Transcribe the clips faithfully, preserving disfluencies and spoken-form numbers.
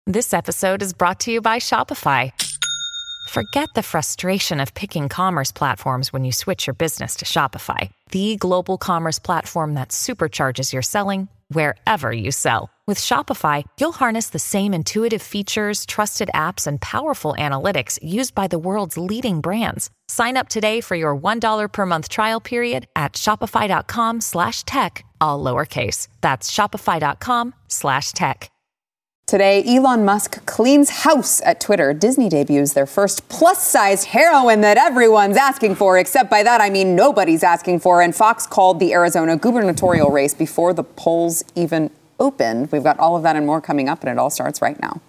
This episode is brought to you by Shopify. Forget the frustration of picking commerce platforms when you switch your business to Shopify, the global commerce platform that supercharges your selling wherever you sell. With Shopify, you'll harness the same intuitive features, trusted apps, and powerful analytics used by the world's leading brands. Sign up today for your one dollar per month trial period at shopify.com slash tech, all lowercase. That's shopify.com slash tech. Today, Elon Musk cleans house at Twitter. Disney debuts their first plus-sized heroine that everyone's asking for, except by that I mean nobody's asking for. And Fox called the Arizona gubernatorial race before the polls even opened. We've got all of that and more coming up, and it all starts right now.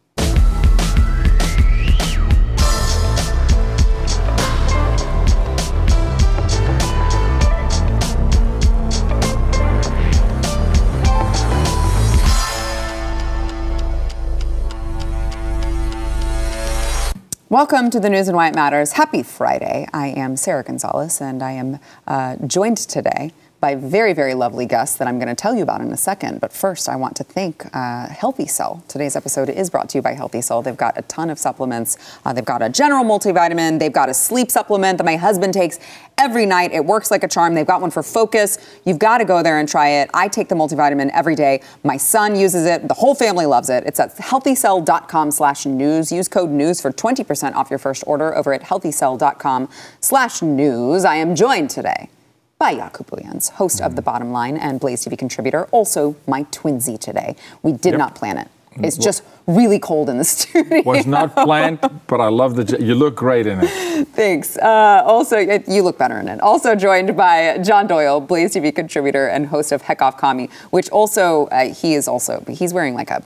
Welcome to the News and Why It Matters. Happy Friday. I am Sarah Gonzalez, and I am uh, joined today by very, very lovely guests that I'm going to tell you about in a second. But first, I want to thank uh, Healthy Cell. Today's episode is brought to you by Healthy Cell. They've got a ton of supplements. Uh, they've got a general multivitamin. They've got a sleep supplement that my husband takes every night. It works like a charm. They've got one for focus. You've got to go there and try it. I take the multivitamin every day. My son uses it. The whole family loves it. It's at healthycell.com slash news. Use code news for twenty percent off your first order over at healthycell.com slash news. I am joined today by Jaco Booyens, host of The Bottom Line and Blaze T V contributor, also my twinsy today. We did yep. not plan it. It's just really cold in the studio. Was not planned, but I love the, you look great in it. Thanks. Uh, also, you look better in it. Also joined by John Doyle, Blaze T V contributor and host of Heck Off Commie, which also, uh, he is also, he's wearing like a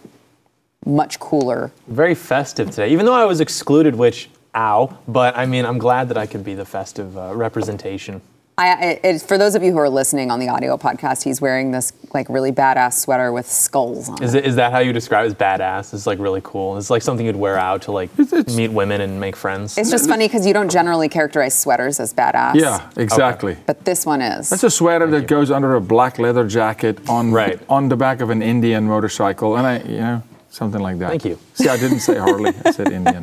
much cooler. Very festive today, even though I was excluded, which, ow, but I mean, I'm glad that I could be the festive uh, representation. I, it, for those of you who are listening on the audio podcast, he's wearing this like really badass sweater with skulls on is it. Is that how you describe it as badass? It's like really cool. It's like something you'd wear out to like it's, it's, meet women and make friends. It's just funny because you don't generally characterize sweaters as badass. Yeah, exactly. Okay. But this one is. That's a sweater Thank that you. goes under a black leather jacket on right. on the back of an Indian motorcycle, and I, you know. Something like that. Thank you. See, I didn't say Harley, I said Indian.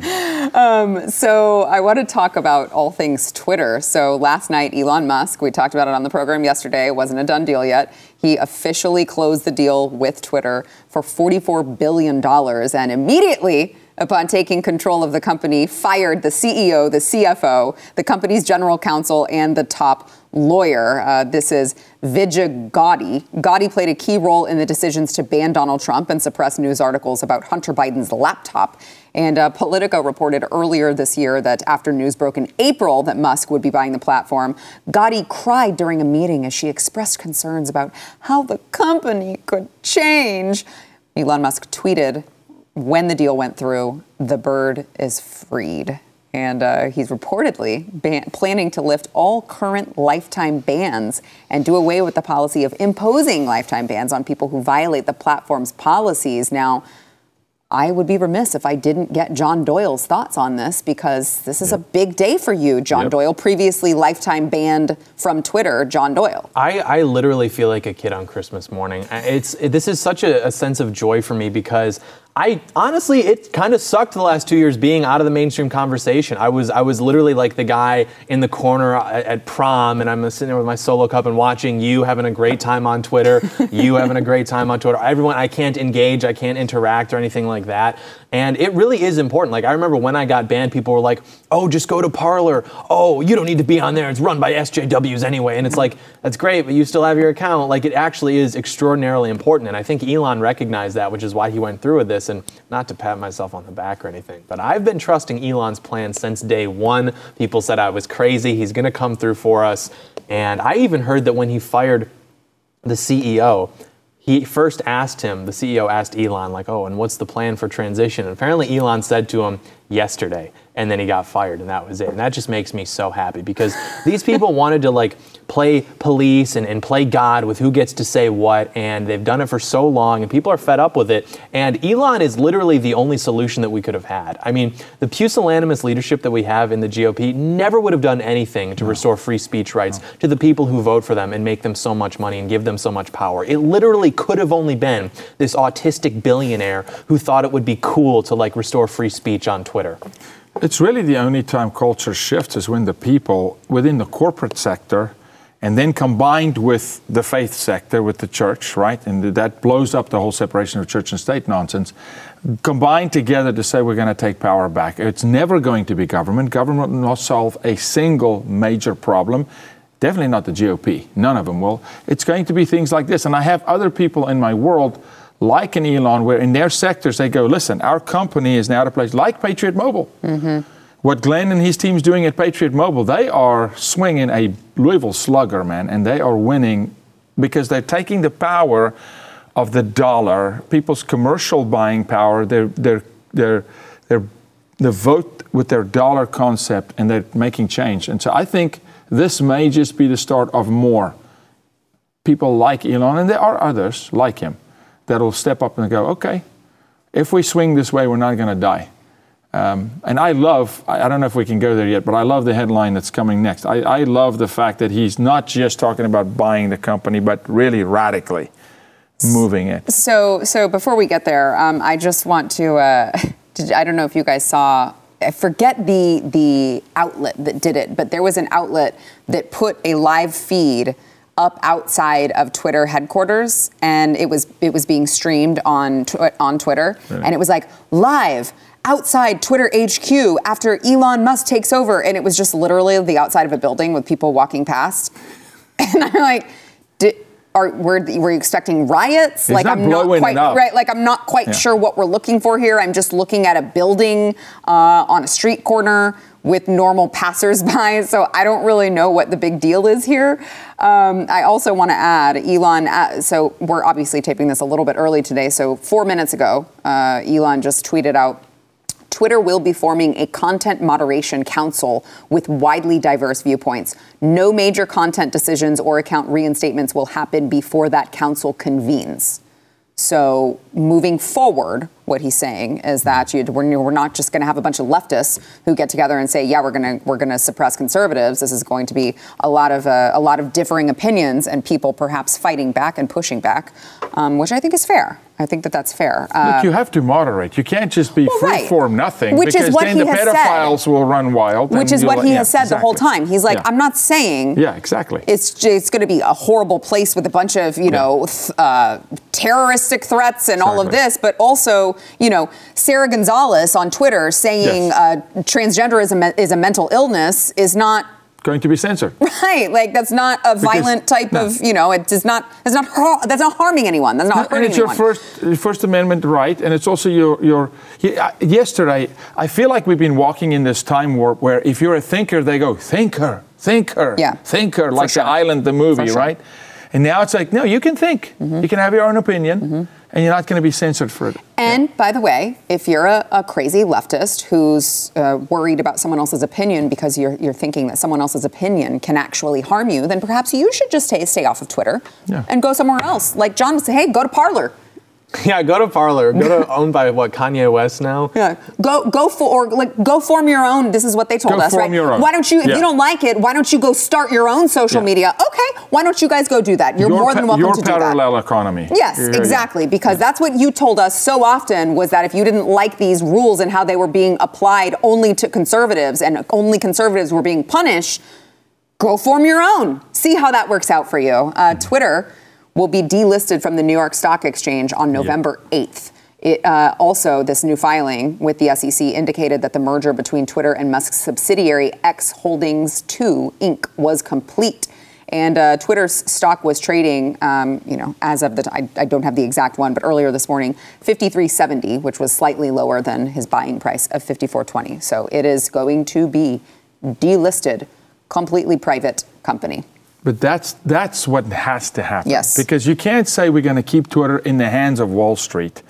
Um, so I want to talk about all things Twitter. So last night, Elon Musk, we talked about it on the program yesterday, it wasn't a done deal yet. He officially closed the deal with Twitter for forty-four billion dollars and immediately, upon taking control of the company, fired the C E O, the C F O, the company's general counsel, and the top lawyer. Uh, this is Vijay Gadde. Gadde played a key role in the decisions to ban Donald Trump and suppress news articles about Hunter Biden's laptop. And uh, Politico reported earlier this year that after news broke in April that Musk would be buying the platform, Gadde cried during a meeting as she expressed concerns about how the company could change. Elon Musk tweeted, when the deal went through, the bird is freed. And uh, he's reportedly ban- planning to lift all current lifetime bans and do away with the policy of imposing lifetime bans on people who violate the platform's policies. Now, I would be remiss if I didn't get John Doyle's thoughts on this, because this is yep. a big day for you, John yep. Doyle, previously lifetime banned from Twitter, John Doyle. I, I literally feel like a kid on Christmas morning. It's it, this is such a, a sense of joy for me, because I honestly, it kind of sucked the last two years being out of the mainstream conversation. I was I was literally like the guy in the corner at, at prom, and I'm sitting there with my solo cup and watching you having a great time on Twitter, you having a great time on Twitter. Everyone, I can't engage, I can't interact or anything like that. And it really is important. Like, I remember when I got banned, people were like, oh, just go to Parler. Oh, you don't need to be on there. It's run by S J Ws anyway. And it's like, that's great, but you still have your account. Like, it actually is extraordinarily important. And I think Elon recognized that, which is why he went through with this. And not to pat myself on the back or anything, but I've been trusting Elon's plan since day one. People said I was crazy. He's going to come through for us. And I even heard that when he fired the C E O, he first asked him, the C E O asked Elon, like, oh, and what's the plan for transition? And apparently Elon said to him, yesterday, and then he got fired, and that was it. And that just makes me so happy, because these people wanted to like play police and, and play God with who gets to say what, and they've done it for so long, and people are fed up with it. And Elon is literally the only solution that we could have had. I mean, the pusillanimous leadership that we have in the G O P never would have done anything to no. restore free speech rights no. to the people who vote for them and make them so much money and give them so much power. It literally could have only been this autistic billionaire who thought it would be cool to like restore free speech on Twitter. It's really the only time culture shifts is when the people within the corporate sector, and then combined with the faith sector, with the church, right? And that blows up the whole separation of church and state nonsense, combined together to say we're going to take power back. It's never going to be government. Government will not solve a single major problem. Definitely not the G O P. None of them will. It's going to be things like this. And I have other people in my world, like an Elon, where in their sectors they go, listen, our company is now at a place like Patriot Mobile. Mm-hmm. What Glenn and his team's doing at Patriot Mobile, they are swinging a Louisville Slugger, man, and they are winning because they're taking the power of the dollar, people's commercial buying power, their their their their the vote with their dollar concept, and they're making change. And so I think this may just be the start of more people like Elon, and there are others like him that will step up and go, okay, if we swing this way, we're not going to die. Um, and I love, I, I don't know if we can go there yet, but I love the headline that's coming next. I, I love the fact that he's not just talking about buying the company, but really radically moving it. So so before we get there, um, I just want to, uh, did, I don't know if you guys saw, I forget the the outlet that did it, but there was an outlet that put a live feed up outside of Twitter headquarters, and it was it was being streamed on tw- on Twitter, really? And it was like live outside Twitter H Q after Elon Musk takes over, and it was just literally the outside of a building with people walking past, and I'm like, did, are were, were you expecting riots? It's like not I'm not quite right. Like I'm not quite yeah. sure what we're looking for here. I'm just looking at a building uh, on a street corner with normal passersby, so I don't really know what the big deal is here. Um, I also want to add, Elon, uh, so we're obviously taping this a little bit early today, so four minutes ago, uh, Elon just tweeted out, Twitter will be forming a content moderation council with widely diverse viewpoints. No major content decisions or account reinstatements will happen before that council convenes. So moving forward, what he's saying is that you, we're, we're not just going to have a bunch of leftists who get together and say, yeah, we're going to we're going to suppress conservatives. This is going to be a lot of uh, a lot of differing opinions and people perhaps fighting back and pushing back, um, which I think is fair. I think that that's fair. Uh, Look, you have to moderate. You can't just be well, free right. form nothing, which because is what then he the has pedophiles said. will run wild. Which is what he has said yeah, the whole exactly. time. He's like, yeah. I'm not saying yeah, exactly. it's it's going to be a horrible place with a bunch of, you yeah. know, th- uh, terroristic threats and exactly. all of this, but also, you know, Sarah Gonzalez on Twitter saying yes. uh, transgenderism is a mental illness is not going to be censored. Right, like that's not a because, violent type no. of, you know, it does not, it's not, har- that's not harming anyone. That's not no, hurting and it's anyone. your first First Amendment right, and it's also your your. Yesterday, I feel like we've been walking in this time warp where if you're a thinker, they go thinker, thinker, yeah. thinker, like sure. The Island, the movie, sure. right? And now it's like, no, you can think, mm-hmm. you can have your own opinion. Mm-hmm. And you're not going to be censored for it. And yeah. by the way, if you're a, a crazy leftist who's uh, worried about someone else's opinion because you're you're thinking that someone else's opinion can actually harm you, then perhaps you should just stay, stay off of Twitter yeah. and go somewhere else. Like John would say, hey, go to Parler. Yeah, go to Parler. Go to owned by what, Kanye West now? Yeah, go go for or like go form your own. This is what they told go us, form right? Your own. Why don't you? If yeah. you don't like it, why don't you go start your own social yeah. media? Okay, why don't you guys go do that? You're your more than welcome your to do that. Your parallel economy. Yes, yeah, exactly. Yeah. Because yeah. that's what you told us so often was that if you didn't like these rules and how they were being applied only to conservatives and only conservatives were being punished, go form your own. See how that works out for you. Uh, mm-hmm. Twitter will be delisted from the New York Stock Exchange on November eighth. It, uh, also, this new filing with the S E C indicated that the merger between Twitter and Musk's subsidiary X Holdings two, Incorporated was complete. And uh, Twitter's stock was trading, um, you know, as of the time, I, I don't have the exact one, but earlier this morning, fifty-three seventy, which was slightly lower than his buying price of fifty-four twenty. So it is going to be delisted, completely private company. But that's that's what has to happen. Yes. Because you can't say we're going to keep Twitter in the hands of Wall Street.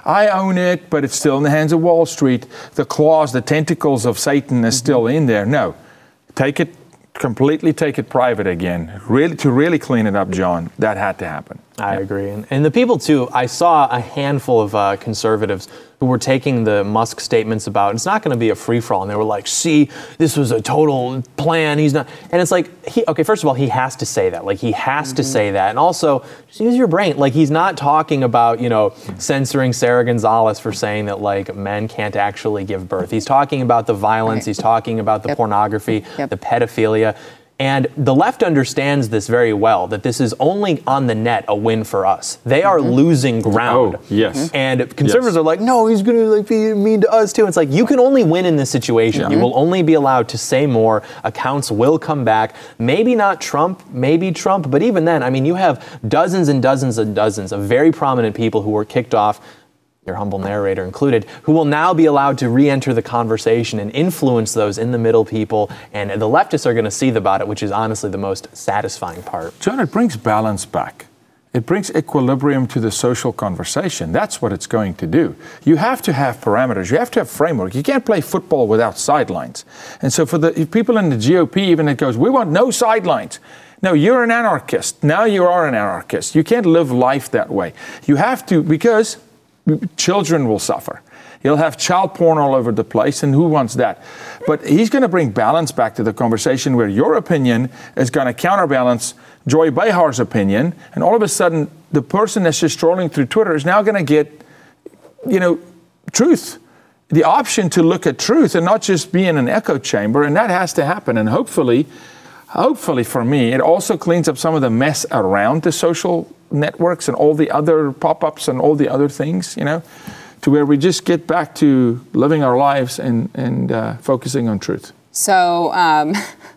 I own it, but it's still in the hands of Wall Street. The claws, the tentacles of Satan is still in there. No, take it, completely take it private again. Really, to really clean it up, John, that had to happen. I yeah. agree. And, and the people, too, I saw a handful of uh, conservatives who were taking the Musk statements about it's not going to be a free-for-all. And they were like, see, this was a total plan. He's not. And it's like, he, okay, first of all, he has to say that. Like, he has mm-hmm. to say that. And also, just use your brain. Like, he's not talking about, you know, censoring Sarah Gonzalez for saying that, like, men can't actually give birth. He's talking about the violence. Right. He's talking about the yep. pornography, yep. the pedophilia. And the left understands this very well, that this is only on the net a win for us. They are mm-hmm. losing ground. Oh, yes. And conservatives yes. are like, no, he's going to like be mean to us too. It's like, you can only win in this situation. Yeah. You will only be allowed to say more. Accounts will come back. Maybe not Trump, maybe Trump. But even then, I mean, you have dozens and dozens and dozens of very prominent people who were kicked off, your humble narrator included, who will now be allowed to re-enter the conversation and influence those in the middle people. And the leftists are going to seethe about it, which is honestly the most satisfying part. John, it brings balance back. It brings equilibrium to the social conversation. That's what it's going to do. You have to have parameters. You have to have framework. You can't play football without sidelines. And so for the people in the G O P, even it goes, we want no sidelines. No, you're an anarchist. Now you are an anarchist. You can't live life that way. You have to, because children will suffer. You'll have child porn all over the place, and who wants that? But he's going to bring balance back to the conversation where your opinion is going to counterbalance Joy Behar's opinion, and all of a sudden, the person that's just strolling through Twitter is now going to get, you know, truth, the option to look at truth and not just be in an echo chamber, and that has to happen. And hopefully, hopefully for me, it also cleans up some of the mess around the social networks and all the other pop-ups and all the other things, you know, to where we just get back to living our lives and, and uh, focusing on truth. So um,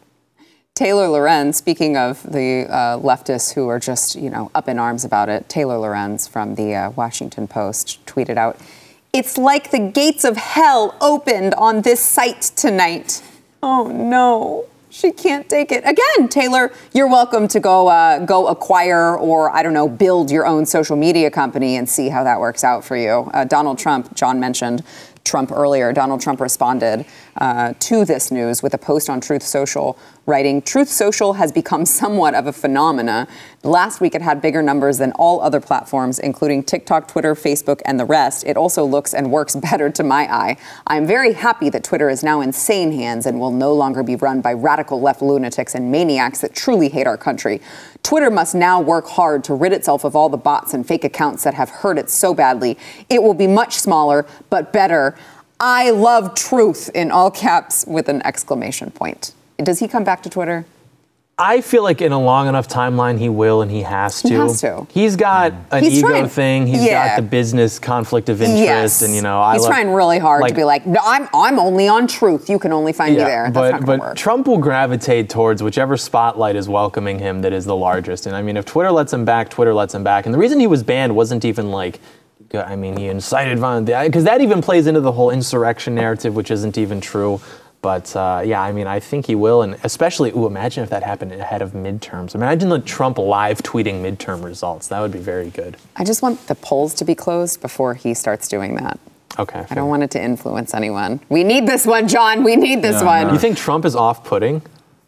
Taylor Lorenz, speaking of the uh, leftists who are just, you know, up in arms about it, Taylor Lorenz from the uh, Washington Post tweeted out, "It's like the gates of hell opened on this site tonight." Oh, no. She can't take it. Again, Taylor, you're welcome to go uh, go acquire or, I don't know, build your own social media company and see how that works out for you. Uh, Donald Trump, John mentioned Trump earlier. Donald Trump responded uh, to this news with a post on Truth Social, writing, "Truth Social has become somewhat of a phenomena. Last week, it had bigger numbers than all other platforms, including TikTok, Twitter, Facebook, and the rest. It also looks and works better to my eye. I'm very happy that Twitter is now in sane hands and will no longer be run by radical left lunatics and maniacs that truly hate our country. Twitter must now work hard to rid itself of all the bots and fake accounts that have hurt it so badly. It will be much smaller, but better. I love truth," in all caps with an exclamation point. Does he come back to Twitter? I feel like in a long enough timeline, he will and he has to. He has to. He's got an He's ego trying, thing. He's yeah. got the business conflict of interest, yes. and you know, I he's love, trying really hard like, to be like, no, I'm I'm only on truth. You can only find yeah, me there. That's but not but work. Trump will gravitate towards whichever spotlight is welcoming him that is the largest. And I mean, if Twitter lets him back, Twitter lets him back. And the reason he was banned wasn't even like, I mean, he incited violence, because that even plays into the whole insurrection narrative, which isn't even true. But uh, yeah, I mean, I think he will, and especially, ooh, imagine if that happened ahead of midterms. Imagine the Trump live tweeting midterm results. That would be very good. I just want the polls to be closed before he starts doing that. Okay. I don't want it to influence anyone. We need this one, John. We need this no, one. No. You think Trump is off-putting?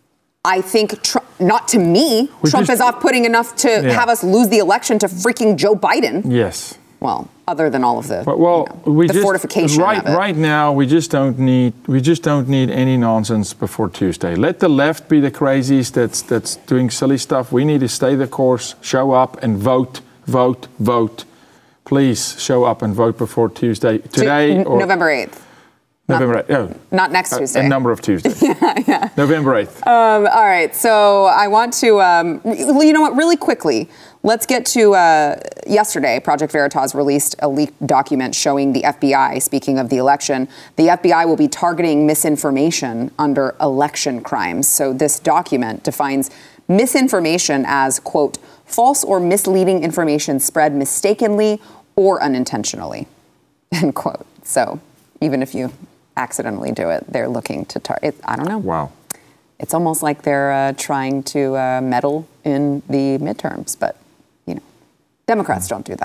I think, tr- not to me, we Trump just, is off-putting enough to yeah. have us lose the election to freaking Joe Biden. Yes. Well, other than all of the, well, well, you know, we the just, fortification right, of it. Right now, we just don't need we just don't need any nonsense before Tuesday. Let the left be the crazies that's that's doing silly stuff. We need to stay the course, show up and vote, vote, vote. Please show up and vote before Tuesday. Today N- or November eighth. November eighth. Oh, not next a, Tuesday. A number of Tuesdays. yeah, yeah. November eighth. Um, all right. So I want to, um, you know what, really quickly, let's get to uh, yesterday. Project Veritas released a leaked document showing the F B I, speaking of the election, the F B I will be targeting misinformation under election crimes. So this document defines misinformation as, quote, false or misleading information spread mistakenly or unintentionally, end quote. So even if you accidentally do it, they're looking to target. I don't know. Wow. It's almost like they're uh, trying to uh, meddle in the midterms, but, you know, Democrats don't do that.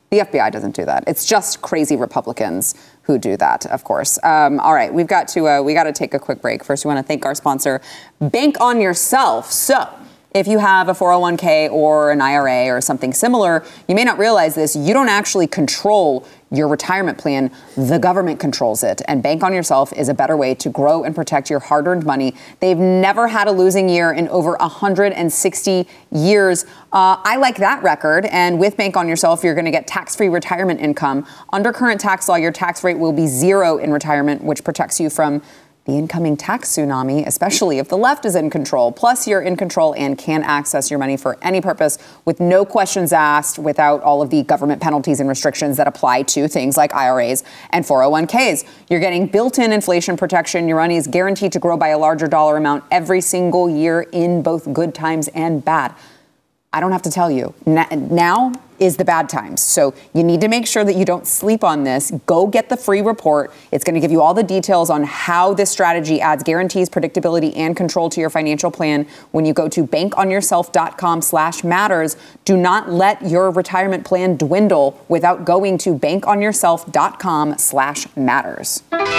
The F B I doesn't do that. It's just crazy Republicans who do that, of course. Um, all right, we've got to uh, we got to take a quick break. First, we want to thank our sponsor, Bank on Yourself. So, if you have a four oh one k or an I R A or something similar, you may not realize this. You don't actually control your retirement plan. The government controls it. And Bank on Yourself is a better way to grow and protect your hard-earned money. They've never had a losing year in over one hundred sixty years. Uh, I like that record. And with Bank on Yourself, you're going to get tax-free retirement income. Under current tax law, your tax rate will be zero in retirement, which protects you from the incoming tax tsunami, especially if the left is in control. Plus, you're in control and can access your money for any purpose with no questions asked, without all of the government penalties and restrictions that apply to things like I R As and four oh one k's. You're getting built-in inflation protection. Your money is guaranteed to grow by a larger dollar amount every single year in both good times and bad. I don't have to tell you. Now is the bad times. So you need to make sure that you don't sleep on this. Go get the free report. It's going to give you all the details on how this strategy adds guarantees, predictability, and control to your financial plan when you go to bankonyourself.com slash matters. Do not let your retirement plan dwindle without going to bankonyourself.com slash matters.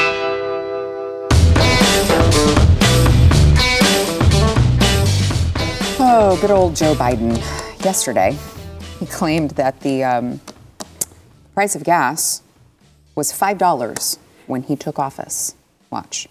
Oh, good old Joe Biden. Yesterday, he claimed that the um, price of gas was five dollars when he took office. Watch.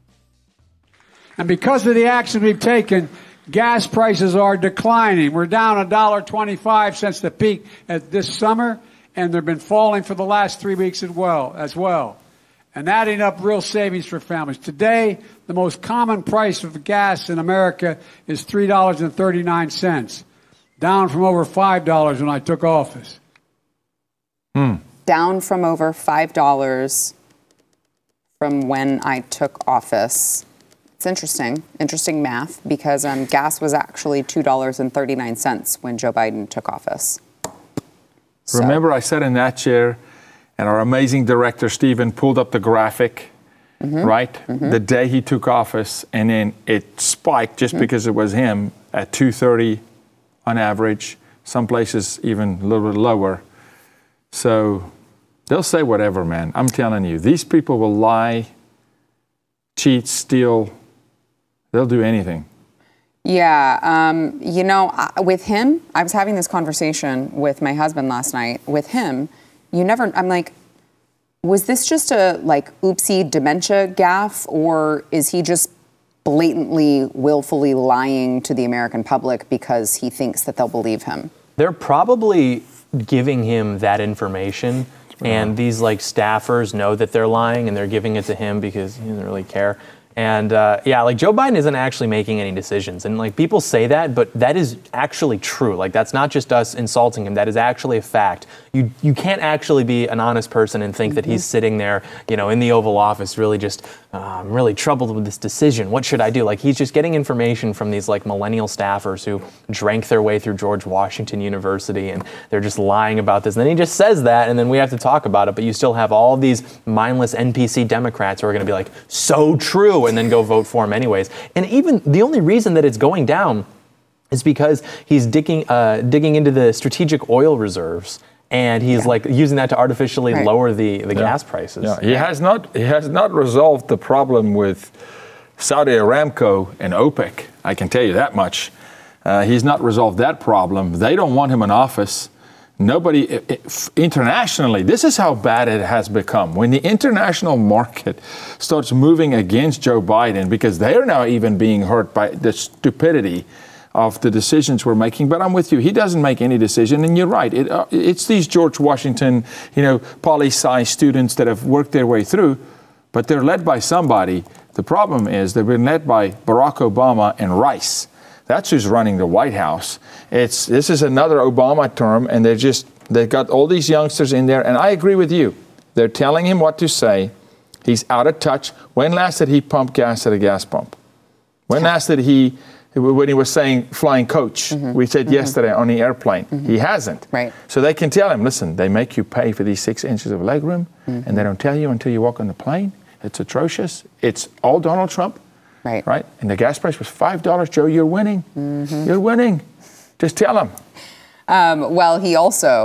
And because of the action we've taken, gas prices are declining. We're down one dollar and twenty-five cents since the peak at this summer, and they've been falling for the last three weeks as well. As well. And adding up real savings for families. Today, the most common price of gas in America is three dollars and thirty-nine cents, down from over five dollars when I took office. Hmm. Down from over five dollars from when I took office. It's interesting, interesting math, because um, gas was actually two dollars and thirty-nine cents when Joe Biden took office. So. Remember, I sat in that chair, and our amazing director, Stephen, pulled up the graphic, mm-hmm. right? Mm-hmm. The day he took office, and then it spiked just mm-hmm. because it was him at two thirty on average, some places even a little bit lower. So they'll say whatever, man. I'm telling you, these people will lie, cheat, steal. They'll do anything. Yeah. Um, you know, with him, I was having this conversation with my husband last night. With him, you never, I'm like, was this just a like oopsie dementia gaffe, or is he just blatantly, willfully lying to the American public because he thinks that they'll believe him? They're probably giving him that information, and these like staffers know that they're lying, and they're giving it to him because he doesn't really care. And uh, yeah, like Joe Biden isn't actually making any decisions. And like people say that, but that is actually true. Like that's not just us insulting him. That is actually a fact. You you can't actually be an honest person and think mm-hmm. that he's sitting there, you know, in the Oval Office really just, uh, I'm really troubled with this decision. What should I do? Like he's just getting information from these like millennial staffers who drank their way through George Washington University, and they're just lying about this. And then he just says that, and then we have to talk about it. But you still have all these mindless N P C Democrats who are going to be like, so true, and then go vote for him anyways. And even the only reason that it's going down is because he's digging uh, digging into the strategic oil reserves, and he's yeah. like using that to artificially right. lower the, the yeah. gas prices. Yeah. He has not he has not resolved the problem with Saudi Aramco and OPEC. I can tell you that much. Uh, he's not resolved that problem. They don't want him in office. Nobody, it, it, internationally, this is how bad it has become. When the international market starts moving against Joe Biden, because they are now even being hurt by the stupidity of the decisions we're making. But I'm with you. He doesn't make any decision. And you're right. It, uh, it's these George Washington, you know, poli-sci students that have worked their way through, but they're led by somebody. The problem is they've been led by Barack Obama and Rice. That's who's running the White House. It's this is another Obama term, and they're just they've got all these youngsters in there. And I agree with you. They're telling him what to say. He's out of touch. When last did he pump gas at a gas pump? When last did he, when he was saying flying coach? Mm-hmm. We said mm-hmm. yesterday on the airplane. Mm-hmm. He hasn't. Right. So they can tell him, listen, they make you pay for these six inches of legroom, mm-hmm. and they don't tell you until you walk on the plane. It's atrocious. It's all Donald Trump. Right. Right. And the gas price was five dollars. Joe, you're winning. Mm-hmm. You're winning. Just tell him. Um, well, he also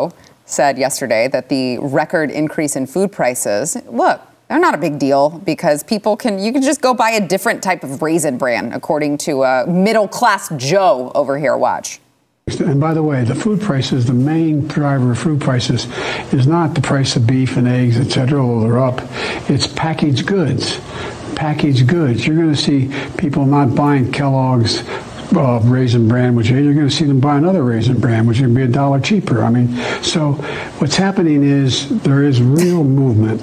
said yesterday that the record increase in food prices, look, they're not a big deal because people can, you can just go buy a different type of Raisin Bran, according to uh, middle-class Joe over here. Watch. And by the way, the food prices, the main driver of food prices is not the price of beef and eggs, et cetera, although they're up. It's packaged goods. Packaged goods. You're going to see people not buying Kellogg's uh, Raisin Bran, which you're going to see them buy another Raisin Bran, which would be a dollar cheaper. I mean, so what's happening is there is real movement.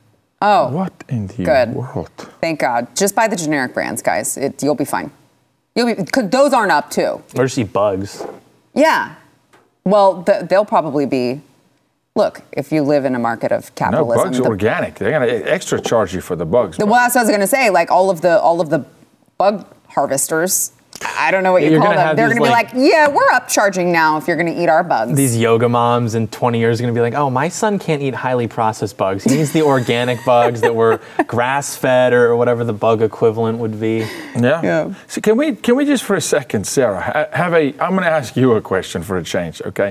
Oh, what in the good. world? Thank God. Just buy the generic brands, guys. It, you'll be fine. You'll be, cause those aren't up too. Or just eat bugs. Yeah. Well, the, they'll probably be. Look, if you live in a market of No, capitalism, bugs the, are organic. They're going to extra charge you for the bugs. the, well, that's what I was going to say. Like all of the all of the bug harvesters. I don't know what you You're call gonna them. have They're these, going to be like- like, yeah, we're upcharging now if you're going to eat our bugs. These yoga moms in twenty years are going to be like, oh, my son can't eat highly processed bugs. He needs the organic bugs that were grass-fed or whatever the bug equivalent would be. Yeah. Yeah. So can we can we just for a second, Sarah, ha- have a? I'm going to ask you a question for a change, okay?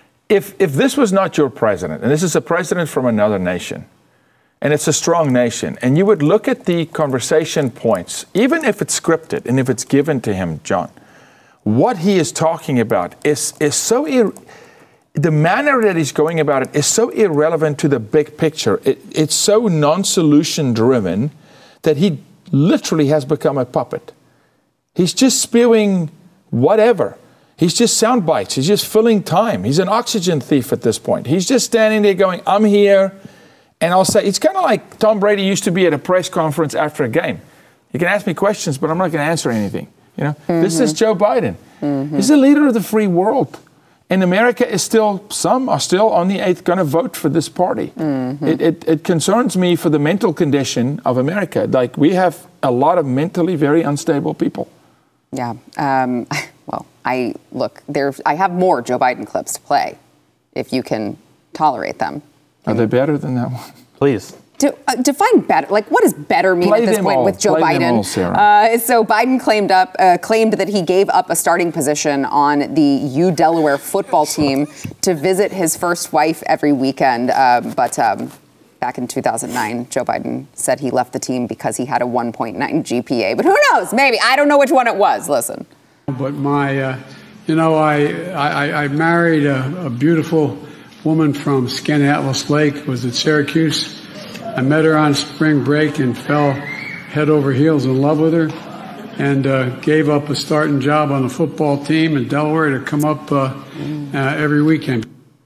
If if this was not your president, and this is a president from another nation, and it's a strong nation, and you would look at the conversation points, even if it's scripted and if it's given to him, John, what he is talking about is is so ir- the manner that he's going about it is so irrelevant to the big picture. It, it's so non-solution driven that he literally has become a puppet. He's just spewing whatever. He's just sound bites. He's just filling time. He's an oxygen thief at this point. He's just standing there going, I'm here. And I'll say, it's kind of like Tom Brady used to be at a press conference after a game. You can ask me questions, but I'm not going to answer anything. You know, mm-hmm. This is Joe Biden. Mm-hmm. He's the leader of the free world. And America is still, some are still on the eighth going to vote for this party. Mm-hmm. It, it, it concerns me for the mental condition of America. Like, we have a lot of mentally very unstable people. Yeah. Um, well, I look, there. I have more Joe Biden clips to play if you can tolerate them. Are they better than that one? Please. To, uh, define better, like what does better mean Play at this them point all. with Joe Play them Biden? all, Sarah. Uh, so Biden claimed up uh, claimed that he gave up a starting position on the U Delaware football team to visit his first wife every weekend. Um, but um, back in two thousand nine, Joe Biden said he left the team because he had a one point nine G P A. But who knows? Maybe. I don't know which one it was. Listen. But my, uh, you know, I I, I married a, a beautiful woman from Skaneateles Lake. Was at Syracuse. I met her on spring break and fell head over heels in love with her, and uh, gave up a starting job on the football team in Delaware to come up uh, uh, every weekend.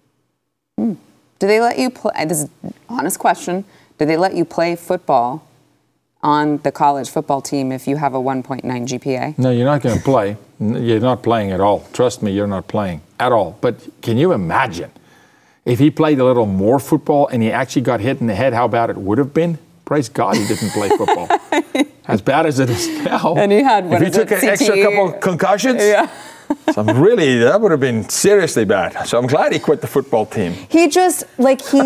Mm. Do they let you play? This is an honest question. Do they let you play football on the college football team if you have a one point nine G P A? No, you're not going to play. You're not playing at all. Trust me, you're not playing at all. But can you imagine if he played a little more football and he actually got hit in the head, how bad it would have been? Praise God he didn't play football. As bad as it is now. And he had, what If he is took it, an extra C T E? couple concussions, Yeah. so really, that would have been seriously bad. So I'm glad he quit the football team. He just, like, he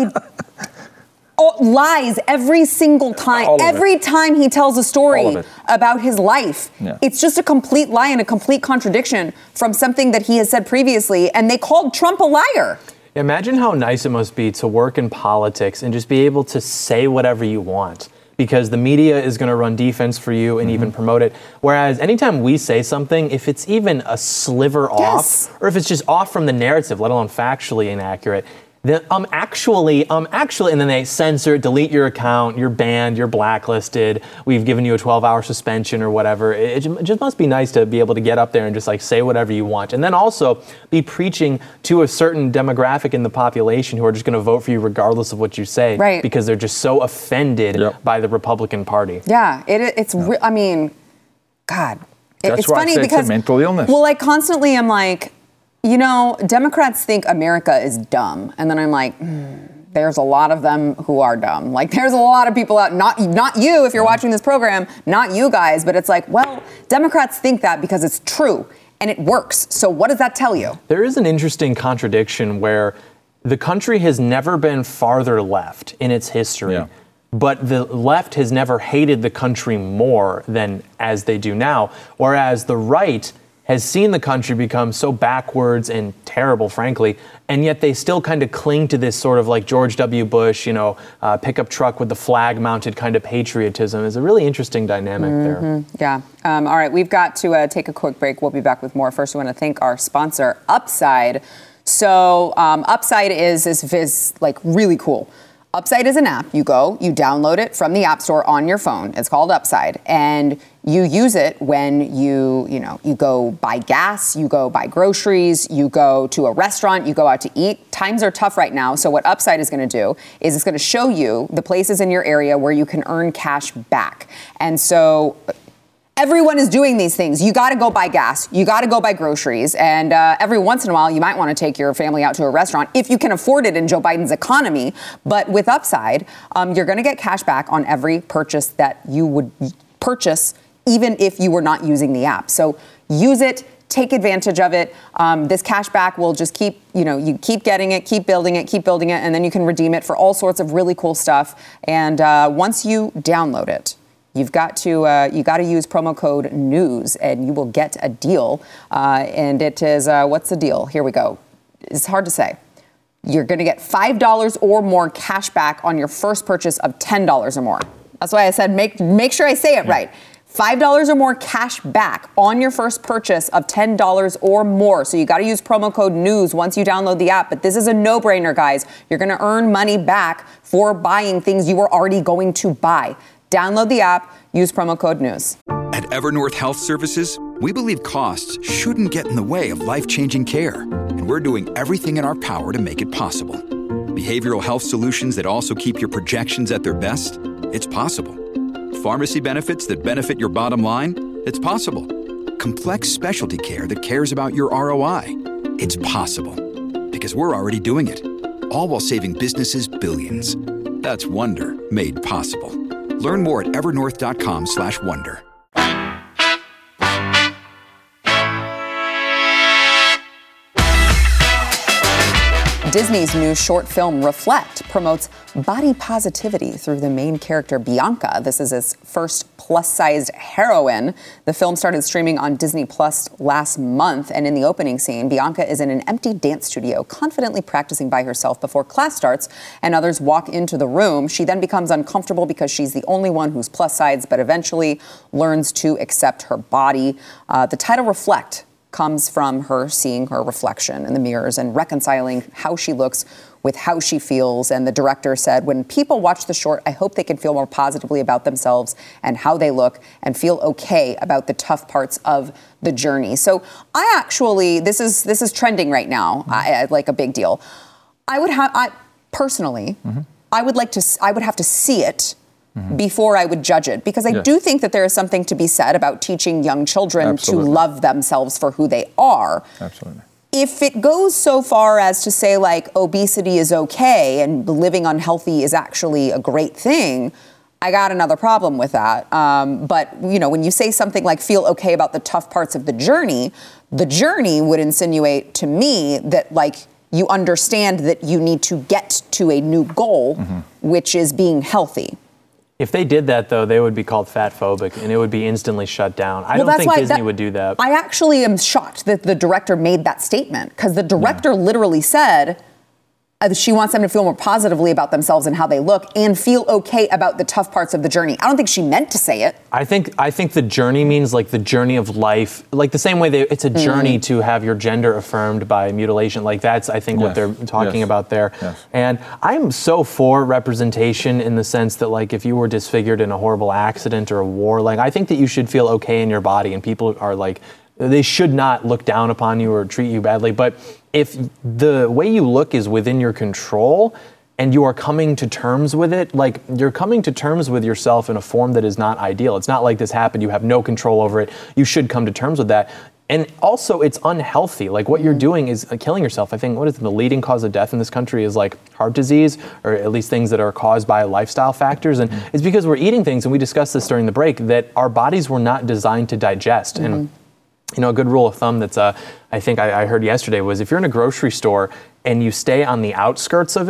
oh, lies every single time. All of Every it. time he tells a All story of it. about his life, Yeah. it's just a complete lie and a complete contradiction from something that he has said previously. And they called Trump a liar. Imagine how nice it must be to work in politics and just be able to say whatever you want, because the media is going to run defense for you and mm-hmm. even promote it. Whereas anytime we say something, if it's even a sliver Yes. off, or if it's just off from the narrative, let alone factually inaccurate, then um actually, um actually, and then they censor, delete your account, you're banned, you're blacklisted, we've given you a twelve hour suspension or whatever. It, it just must be nice to be able to get up there and just like say whatever you want. And then also be preaching to a certain demographic in the population who are just going to vote for you regardless of what you say. Right. Because they're just so offended Yep. by the Republican Party. Yeah, it, it's, re- I mean, God. It- That's it's why I funny say it's a because, mental illness. well, like constantly I'm like, you know, Democrats think America is dumb. And then I'm like, mm, there's a lot of them who are dumb. Like, there's a lot of people out, not not you if you're watching this program, not you guys, but it's like, well, Democrats think that because it's true and it works. So what does that tell you? There is an interesting contradiction where the country has never been farther left in its history. Yeah. But the left has never hated the country more than as they do now, whereas the right has seen the country become so backwards and terrible, frankly, and yet they still kind of cling to this sort of like George W. Bush, you know, uh, pickup truck with the flag mounted kind of patriotism. Is a really interesting dynamic mm-hmm. there. Yeah. Um, all right, we've got to uh, take a quick break. We'll be back with more. First, we want to thank our sponsor, Upside. So um, Upside is, is, is like really cool. Upside is an app. You go, you download it from the App Store on your phone. It's called Upside. And you use it when you, you know, you go buy gas, you go buy groceries, you go to a restaurant, you go out to eat. Times are tough right now. So what Upside is going to do is it's going to show you the places in your area where you can earn cash back. And so everyone is doing these things. You got to go buy gas. You got to go buy groceries. And uh, every once in a while, you might want to take your family out to a restaurant if you can afford it in Joe Biden's economy. But with Upside, um, you're going to get cash back on every purchase that you would purchase, even if you were not using the app. So use it. Take advantage of it. Um, this cash back will just keep, you know, you keep getting it, keep building it, keep building it, and then you can redeem it for all sorts of really cool stuff. And uh, once you download it, You've got to uh, you got to use promo code NEWS and you will get a deal. Uh, and it is uh, what's the deal? Here we go. It's hard to say. You're going to get five dollars or more cash back on your first purchase of ten dollars or more. That's why I said make make sure I say it right. five dollars or more cash back on your first purchase of ten dollars or more. So you got to use promo code NEWS once you download the app. But this is a no-brainer, guys. You're going to earn money back for buying things you were already going to buy. Download the app, use promo code NEWS. At Evernorth Health Services, we believe costs shouldn't get in the way of life-changing care. And we're doing everything in our power to make it possible. Behavioral health solutions that also keep your projections at their best? It's possible. Pharmacy benefits that benefit your bottom line? It's possible. Complex specialty care that cares about your R O I? It's possible. Because we're already doing it. All while saving businesses billions. That's Wonder made possible. Learn more at evernorth.com slash wonder. Disney's new short film, Reflect, promotes body positivity through the main character, Bianca. This is its first plus-sized heroine. The film started streaming on Disney Plus last month, and in the opening scene, Bianca is in an empty dance studio, confidently practicing by herself before class starts, and others walk into the room. She then becomes uncomfortable because she's the only one who's plus-sized, but eventually learns to accept her body. Uh, the title, Reflect, comes from her seeing her reflection in the mirrors and reconciling how she looks with how she feels. And the director said, when people watch the short, I hope they can feel more positively about themselves and how they look and feel okay about the tough parts of the journey. So I actually, this is this is trending right now, mm-hmm. I, I, like a big deal. I would have, I personally, mm-hmm. I would like to, I would have to see it Mm-hmm. before I would judge it, because I yes. do think that there is something to be said about teaching young children Absolutely. to love themselves for who they are. Absolutely. If it goes so far as to say, like, obesity is okay and living unhealthy is actually a great thing, I got another problem with that. Um, but, you know, when you say something like feel okay about the tough parts of the journey, the journey would insinuate to me that, like, you understand that you need to get to a new goal, mm-hmm. which is being healthy. If they did that, though, they would be called fat-phobic, and it would be instantly shut down. I well, don't think Disney that, would do that. I actually am shocked that the director made that statement, because the director yeah. literally said uh, she wants them to feel more positively about themselves and how they look and feel okay about the tough parts of the journey. I don't think she meant to say it. I think I think the journey means like the journey of life, like the same way that it's a journey mm. to have your gender affirmed by mutilation. Like that's, I think, yes. what they're talking yes. about there. Yes. And I'm so for representation in the sense that, like, if you were disfigured in a horrible accident or a war, like, I think that you should feel okay in your body, and people are like, they should not look down upon you or treat you badly. But if the way you look is within your control and you are coming to terms with it, like you're coming to terms with yourself in a form that is not ideal. It's not like this happened, you have no control over it. You should come to terms with that. And also, it's unhealthy. Like, what you're doing is killing yourself. I think, what is it, the leading cause of death in this country is like heart disease, or at least things that are caused by lifestyle factors. And mm-hmm. it's because we're eating things, and we discussed this during the break, that our bodies were not designed to digest. Mm-hmm. And you know, a good rule of thumb that's, uh, I think I, I heard yesterday was if you're in a grocery store and you stay on the outskirts of it,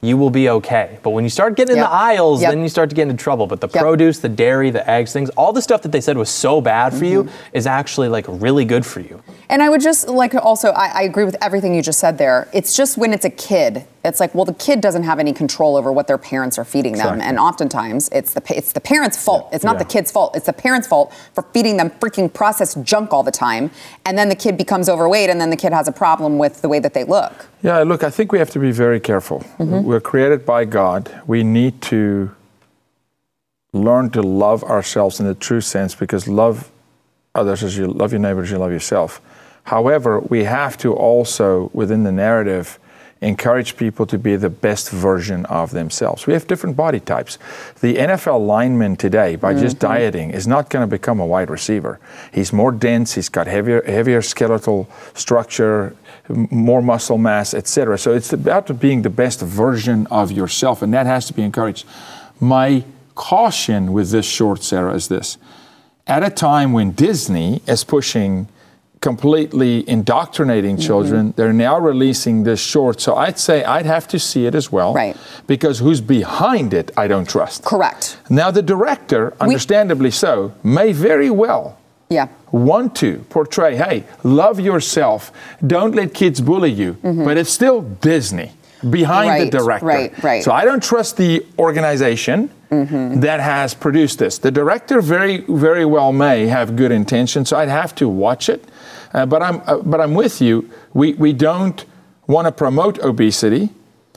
you will be okay. But when you start getting Yep. in the aisles, Yep. then you start to get into trouble. But the Yep. produce, the dairy, the eggs, things, all the stuff that they said was so bad for Mm-hmm. you is actually like really good for you. And I would just like also, I, I agree with everything you just said there. It's just when it's a kid, it's like, well, the kid doesn't have any control over what their parents are feeding them. Exactly. And oftentimes it's the pa- it's the parents' fault. It's not Yeah. the kid's fault. It's the parents' fault for feeding them freaking processed junk all the time. And then the kid becomes overweight, and then the kid has a problem with the way that they look. Yeah, look, I think we have to be very careful. Mm-hmm. We're created by God. We need to learn to love ourselves in the true sense, because love others as you love your neighbor as you love yourself. However, we have to also, within the narrative, encourage people to be the best version of themselves. We have different body types. The N F L lineman today, by just Mm-hmm. dieting, is not going to become a wide receiver. He's more dense, he's got heavier, heavier skeletal structure, m- more muscle mass, et cetera. So it's about being the best version of yourself, and that has to be encouraged. My caution with this short, Sarah, is this. At a time when Disney is pushing completely indoctrinating children, mm-hmm. they're now releasing this short. So I'd say I'd have to see it as well. Right. Because who's behind it, I don't trust. Correct. Now, the director, understandably so, may very well Yeah. want to portray, hey, love yourself. Don't let kids bully you. Mm-hmm. But it's still Disney behind Right, the director. right, right. So I don't trust the organization mm-hmm. that has produced this. The director very, very well may have good intentions, so I'd have to watch it. Uh, but I'm, uh, but I'm with you. We we don't want to promote obesity,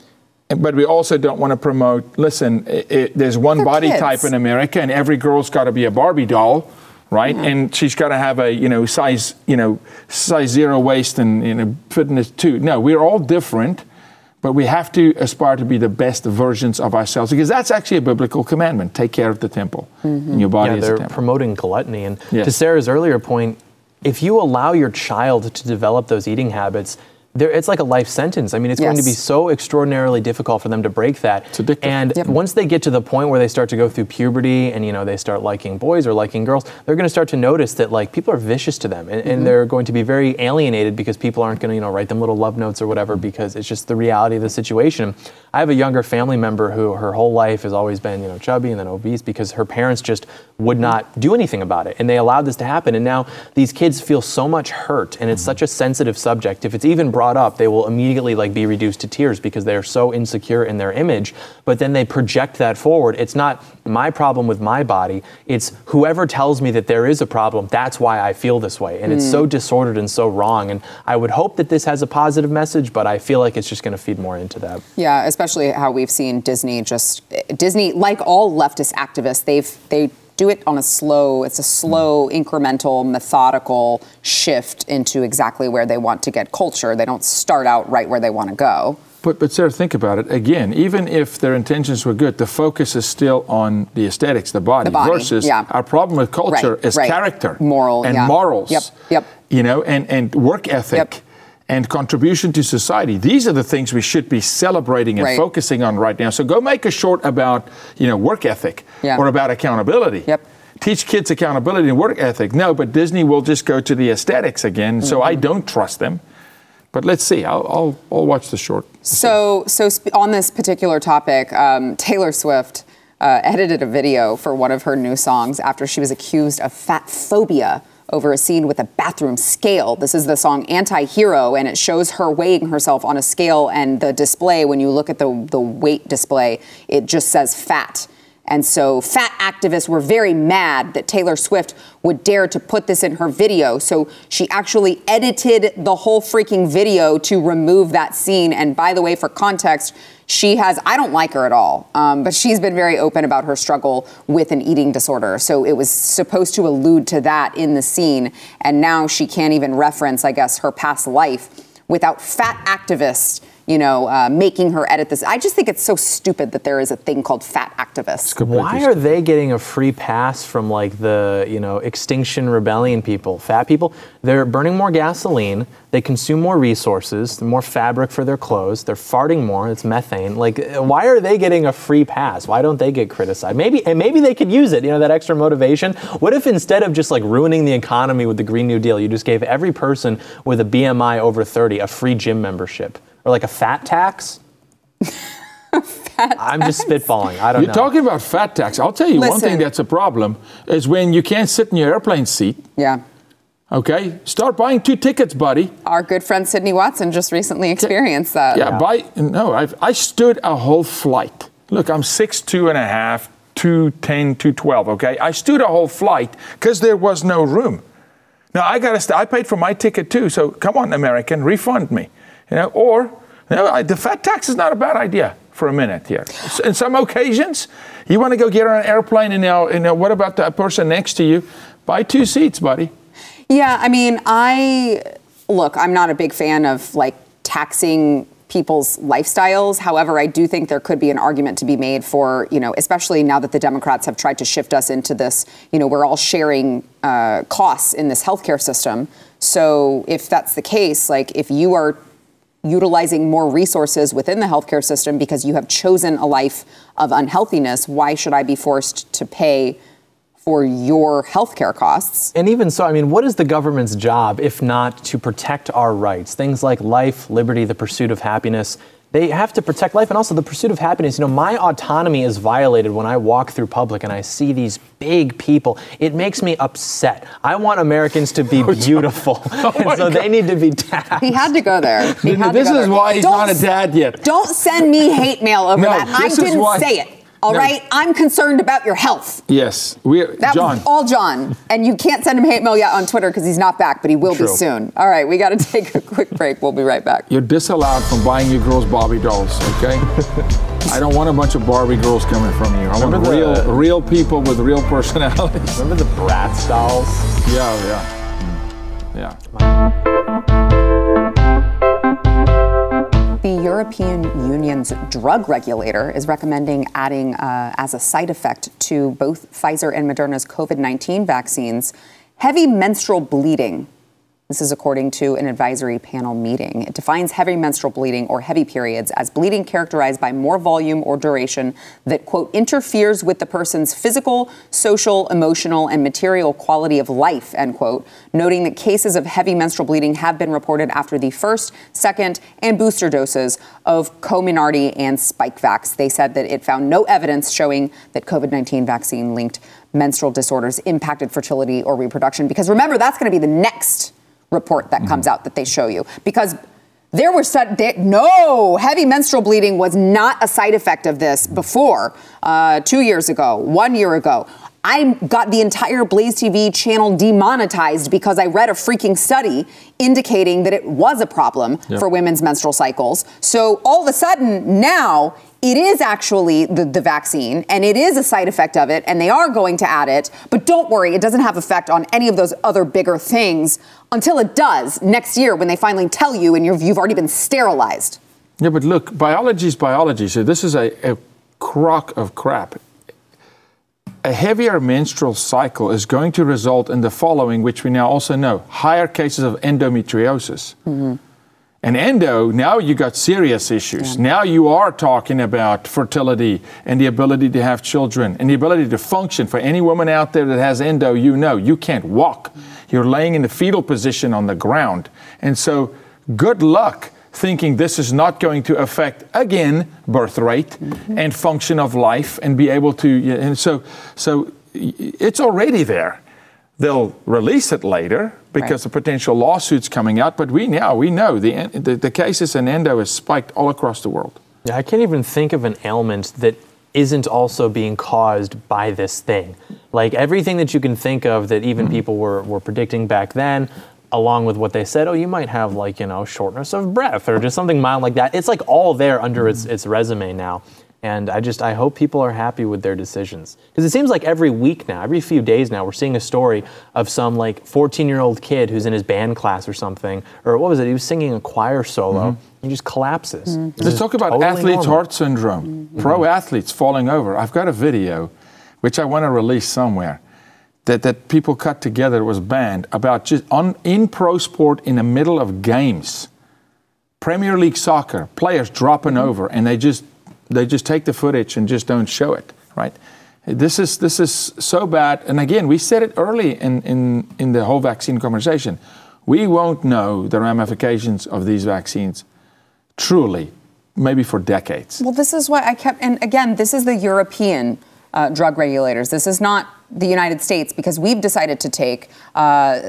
but we also don't want to promote. Listen, it, it, there's one They're body kids. type in America, and every girl's got to be a Barbie doll, right? Mm-hmm. And she's got to have a you know size you know size zero waist and you know fitness two. No, we're all different. But we have to aspire to be the best versions of ourselves, because that's actually a biblical commandment. Take care of the temple. Mm-hmm. And your body yeah, is a they're temple. promoting gluttony. And Yes. to Sarah's earlier point, if you allow your child to develop those eating habits, there, it's like a life sentence. I mean, it's Yes. going to be so extraordinarily difficult for them to break that. It's addictive. And Yep. once they get to the point where they start to go through puberty and, you know, they start liking boys or liking girls, they're going to start to notice that, like, people are vicious to them. And, mm-hmm. and they're going to be very alienated because people aren't going to, you know, write them little love notes or whatever, because it's just the reality of the situation. I have a younger family member who her whole life has always been, you know, chubby and then obese because her parents just would not do anything about it. And they allowed this to happen. And now these kids feel so much hurt, and it's mm-hmm. such a sensitive subject. If it's even brought up, they will immediately like be reduced to tears because they're so insecure in their image. But then they project that forward. It's not my problem with my body. It's whoever tells me that there is a problem, that's why I feel this way. And mm. it's so disordered and so wrong. And I would hope that this has a positive message, but I feel like it's just going to feed more into that. Yeah, especially how we've seen Disney just Disney, like all leftist activists, they've they do it on a slow, it's a slow, incremental, methodical shift into exactly where they want to get culture. They don't start out right where they want to go. But, but Sarah, think about it. Again, even if their intentions were good, the focus is still on the aesthetics, the body, The body, versus yeah. our problem with culture Right, is right. character, Moral, and yeah. morals. Yep, yep. You know, and, and work ethic. Yep. And contribution to society. These are the things we should be celebrating and Right. focusing on right now. So go make a short about, you know, work ethic Yeah. or about accountability. Yep. Teach kids accountability and work ethic. No, but Disney will just go to the aesthetics again. Mm-hmm. So I don't trust them. But let's see. I'll, I'll, I'll watch the short. So, so sp- on this particular topic, um, Taylor Swift uh, edited a video for one of her new songs after she was accused of fat phobia over a scene with a bathroom scale. This is the song Anti-Hero, and it shows her weighing herself on a scale, and the display, when you look at the, the weight display, it just says fat. And so fat activists were very mad that Taylor Swift would dare to put this in her video. So she actually edited the whole freaking video to remove that scene. And by the way, for context, she has, I don't like her at all, um, but she's been very open about her struggle with an eating disorder. So it was supposed to allude to that in the scene. And now she can't even reference, I guess, her past life without fat activists, you know, uh, making her edit this. I just think it's so stupid that there is a thing called fat activists. Why are they getting a free pass from like the, you know, Extinction Rebellion people, fat people? They're burning more gasoline, they consume more resources, more fabric for their clothes, they're farting more, it's methane. Like, why are they getting a free pass? Why don't they get criticized? Maybe, and maybe they could use it, you know, that extra motivation. What if instead of just like ruining the economy with the Green New Deal, you just gave every person with a B M I over thirty a free gym membership? Or like a fat tax? I'm just spitballing. I don't You're know. talking about fat tax. I'll tell you one Listen. thing that's a problem is when you can't sit in your airplane seat. Yeah. Okay? Start buying two tickets, buddy. Our good friend Sydney Watson just recently experienced that. Yeah, buy. No, I've, I stood a whole flight. Look, I'm six two and a half, two ten, two twelve, okay? I stood a whole flight because there was no room. Now, I got to st- I paid for my ticket too, so come on, American, refund me. You know, or you know, I, the fat tax is not a bad idea for a minute here. In some occasions, you want to go get on an airplane and now, you know, what about the person next to you? Buy two seats, buddy. Yeah, I mean, I, look, I'm not a big fan of like taxing people's lifestyles. However, I do think there could be an argument to be made for, you know, especially now that the Democrats have tried to shift us into this, you know, we're all sharing uh, costs in this healthcare system. So if that's the case, like if you are utilizing more resources within the healthcare system because you have chosen a life of unhealthiness, why should I be forced to pay for your healthcare costs? And even so, I mean, what is the government's job if not to protect our rights? Things like life, liberty, the pursuit of happiness. They have to protect life and also the pursuit of happiness. You know, my autonomy is violated when I walk through public and I see these big people. It makes me upset. I want Americans to be beautiful. Oh and so God. they need to be taxed. He had to go there. He had This to go is there. why he's Don't not a dad yet. Don't send me hate mail over No, that. I this is didn't why- say it. All No. right? I'm concerned about your health. Yes, we. That John. was all John. And you can't send him hate mail yet on Twitter because he's not back, but he will True. be soon. All right, we got to take a quick break. We'll be right back. You're disallowed from buying your girls Barbie dolls, okay? I don't want a bunch of Barbie girls coming from you. I Remember want the- real, real people with real personalities. Remember the Bratz dolls? Yeah, yeah, yeah. The European Union's drug regulator is recommending adding uh, as a side effect to both Pfizer and Moderna's COVID nineteen vaccines heavy menstrual bleeding. This is according to an advisory panel meeting. It defines heavy menstrual bleeding or heavy periods as bleeding characterized by more volume or duration that, quote, interferes with the person's physical, social, emotional, and material quality of life, end quote, noting that cases of heavy menstrual bleeding have been reported after the first, second, and booster doses of Comirnaty and Spikevax. They said that it found no evidence showing that COVID nineteen vaccine linked menstrual disorders impacted fertility or reproduction. Because remember, that's going to be the next report that comes out that they show you, because there were said that no, heavy menstrual bleeding was not a side effect of this before, uh, two years ago, one year ago. I got the entire Blaze T V channel demonetized because I read a freaking study indicating that it was a problem Yep. for women's menstrual cycles. So all of a sudden now it is actually the, the vaccine and it is a side effect of it and they are going to add it. But don't worry, it doesn't have effect on any of those other bigger things until it does next year when they finally tell you and you've, you've already been sterilized. Yeah, but look, biology is biology. So this is a, a crock of crap. A heavier menstrual cycle is going to result in the following, which we now also know: higher cases of endometriosis. Mm-hmm. And endo, now you got serious issues. Yeah. Now you are talking about fertility and the ability to have children and the ability to function. For any woman out there that has endo, you know, you can't walk. You're laying in the fetal position on the ground. And so good luck thinking this is not going to affect, again, birth rate mm-hmm. and function of life and be able to, and so, so it's already there. They'll release it later because right. of potential lawsuits coming out. But we now, we know the, the, the cases in endo is spiked all across the world. Yeah, I can't even think of an ailment that isn't also being caused by this thing. Like everything that you can think of that even mm-hmm. people were, were predicting back then, along with what they said, oh, you might have like, you know, shortness of breath or just something mild like that. It's like all there under mm-hmm. its, its resume now. And I just, I hope people are happy with their decisions. Because it seems like every week now, every few days now, we're seeing a story of some like fourteen-year-old kid who's in his band class or something. Or what was it? He was singing a choir solo. Mm-hmm. He just collapses. Mm-hmm. Let's talk about totally athlete's normal. heart syndrome. Mm-hmm. Pro athletes falling over. I've got a video, which I want to release somewhere, that, that people cut together, was banned, about just on in pro sport in the middle of games. Premier League soccer, players dropping mm-hmm. over, and they just They just take the footage and just don't show it, right? This is this is so bad. And again, we said it early in, in, in the whole vaccine conversation. We won't know the ramifications of these vaccines truly maybe for decades. Well, this is what I kept, and again, this is the European uh, drug regulators. This is not the United States, because we've decided to take uh,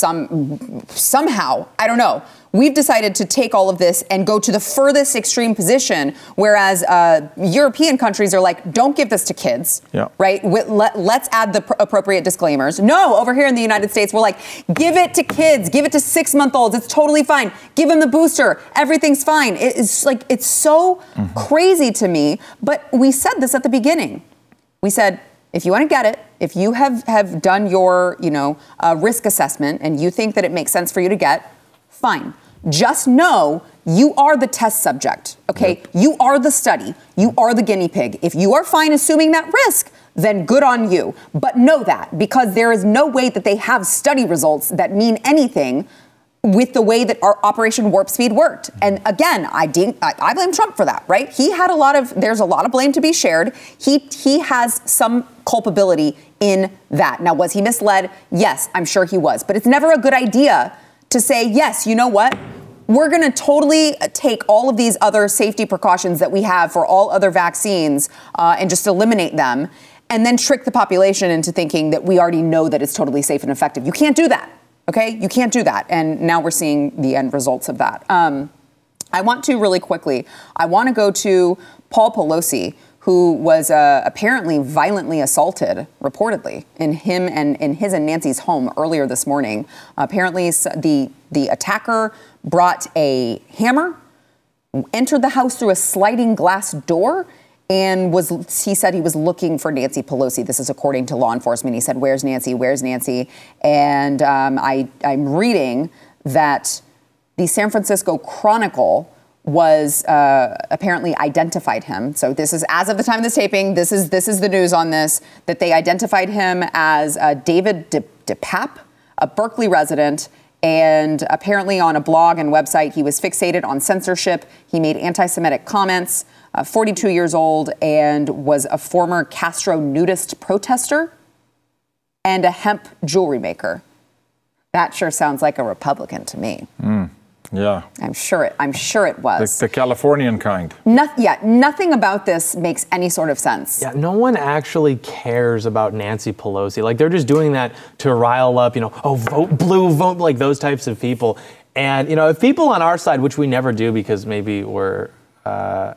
some, somehow, I don't know, we've decided to take all of this and go to the furthest extreme position, whereas uh, European countries are like, don't give this to kids, yeah. right? Let, let's add the pr- appropriate disclaimers. No, over here in the United States, we're like, give it to kids, give it to six-month-olds. It's totally fine. Give them the booster. Everything's fine. It's like, it's so mm-hmm. crazy to me. But we said this at the beginning. We said, if you want to get it, if you have, have done your, you know, uh, risk assessment and you think that it makes sense for you to get, fine. Just know you are the test subject, okay? Yep. You are the study. You are the guinea pig. If you are fine assuming that risk, then good on you. But know that, because there is no way that they have study results that mean anything with the way that our Operation Warp Speed worked. And again, I, de- I, I blame Trump for that, right? He had a lot of, there's a lot of blame to be shared. He he has some culpability in that. Now, was he misled? Yes, I'm sure he was. But it's never a good idea to say, yes, you know what? We're going to totally take all of these other safety precautions that we have for all other vaccines uh, and just eliminate them, and then trick the population into thinking that we already know that it's totally safe and effective. You can't do that. Okay, you can't do that. And now we're seeing the end results of that. Um, I want to really quickly, I want to go to Paul Pelosi, who was uh, apparently violently assaulted, reportedly, in him and in his and Nancy's home earlier this morning. Uh, apparently, the, the attacker brought a hammer, entered the house through a sliding glass door, and was, he said he was looking for Nancy Pelosi. This is according to law enforcement. He said, where's Nancy? Where's Nancy? And um, I, I'm reading that the San Francisco Chronicle was uh, apparently identified him. So this is, as of the time of this taping, this is this is the news on this, that they identified him as uh, David De- DePape, a Berkeley resident. And apparently on a blog and website, he was fixated on censorship. He made anti-Semitic comments. Uh, forty-two years old, and was a former Castro nudist protester and a hemp jewelry maker. That sure sounds like a Republican to me. Mm, yeah. I'm sure it. I'm sure it was. The, the Californian kind. No, yeah, nothing about this makes any sort of sense. Yeah, no one actually cares about Nancy Pelosi. Like, they're just doing that to rile up, you know, oh, vote blue, vote, like those types of people. And, you know, if people on our side, which we never do because maybe we're uh,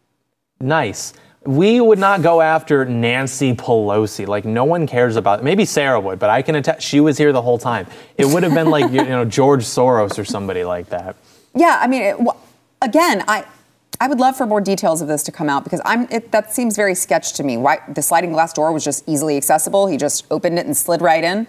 nice, we would not go after Nancy Pelosi. Like, no one cares about it. Maybe Sarah would, but I can attest she was here the whole time. It would have been like, you know, George Soros or somebody like that. Yeah, I mean, it, well, again, I I would love for more details of this to come out, because I'm it, that seems very sketch to me. Why the sliding glass door was just easily accessible? He just opened it and slid right in?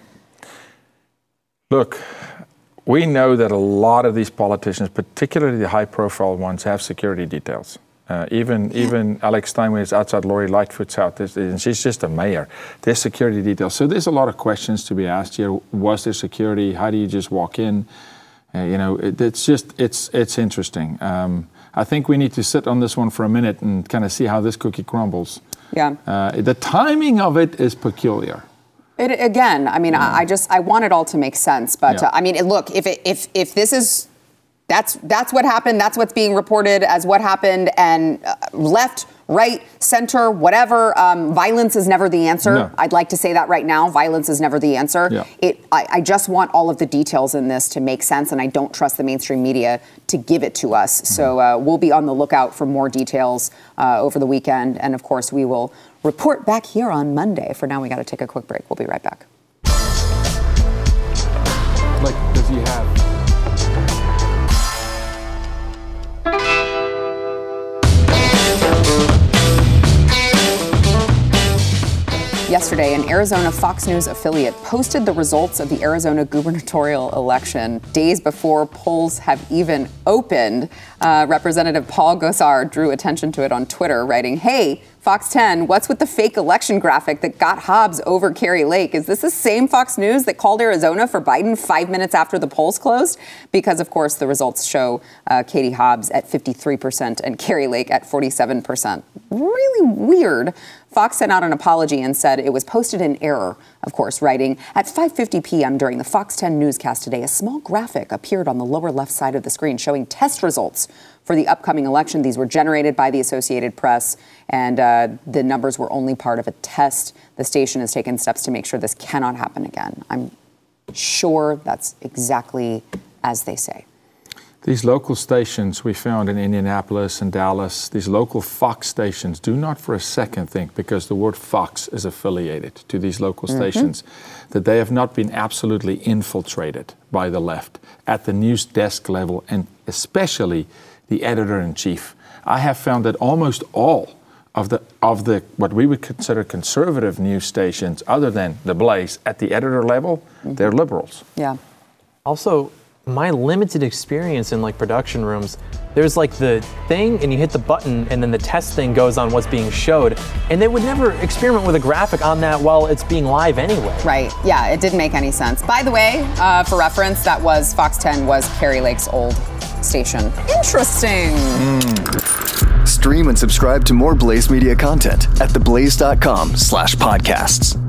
Look, we know that a lot of these politicians, particularly the high-profile ones, have security details. Uh, even yeah. even Alex Steinway is outside Lori Lightfoot's house, and she's just a mayor. There's security details. So there's a lot of questions to be asked here. Was there security? How do you just walk in? Uh, you know, it, it's just, it's it's interesting. Um, I think we need to sit on this one for a minute and kind of see how this cookie crumbles. Yeah. Uh, the timing of it is peculiar. It, again, I mean, yeah. I, I just, I want it all to make sense. But, yeah. uh, I mean, it, look, if it, if if this is... That's that's what happened. That's what's being reported as what happened. And uh, left, right, center, whatever. Um, violence is never the answer. No. I'd like to say that right now. Violence is never the answer. Yeah. It. I, I just want all of the details in this to make sense, and I don't trust the mainstream media to give it to us. Mm-hmm. So uh, we'll be on the lookout for more details uh, over the weekend, and of course we will report back here on Monday. For now, we got to take a quick break. We'll be right back. Like, does he have? Yesterday, an Arizona Fox News affiliate posted the results of the Arizona gubernatorial election days before polls have even opened. Uh, Representative Paul Gosar drew attention to it on Twitter, writing, "Hey, Fox ten, what's with the fake election graphic that got Hobbs over Kari Lake? Is this the same Fox News that called Arizona for Biden five minutes after the polls closed?" Because, of course, the results show uh, Katie Hobbs at fifty-three percent and Kari Lake at forty-seven percent. Really weird. Fox sent out an apology and said it was posted in error, of course, writing, "At five fifty p.m. during the Fox ten newscast today, a small graphic appeared on the lower left side of the screen showing test results for the upcoming election. These were generated by the Associated Press, and uh, the numbers were only part of a test. The station has taken steps to make sure this cannot happen again. I'm sure that's exactly as they say. These local stations we found in Indianapolis and Dallas, these local Fox stations, do not for a second think, because the word Fox is affiliated to these local mm-hmm. stations, that they have not been absolutely infiltrated by the left at the news desk level, and especially the editor-in-chief. I have found that almost all of the of the what we would consider conservative news stations, other than The Blaze, at the editor level, mm-hmm. they're liberals. Yeah. Also, my limited experience in like production rooms, there's like the thing and you hit the button and then the test thing goes on what's being showed, and they would never experiment with a graphic on that while it's being live anyway. Right, yeah, it didn't make any sense. By the way, uh, for reference, that was Fox ten was Kari Lake's old station. Interesting. Mm. Stream and subscribe to more Blaze Media content at theblaze dot com slash podcasts.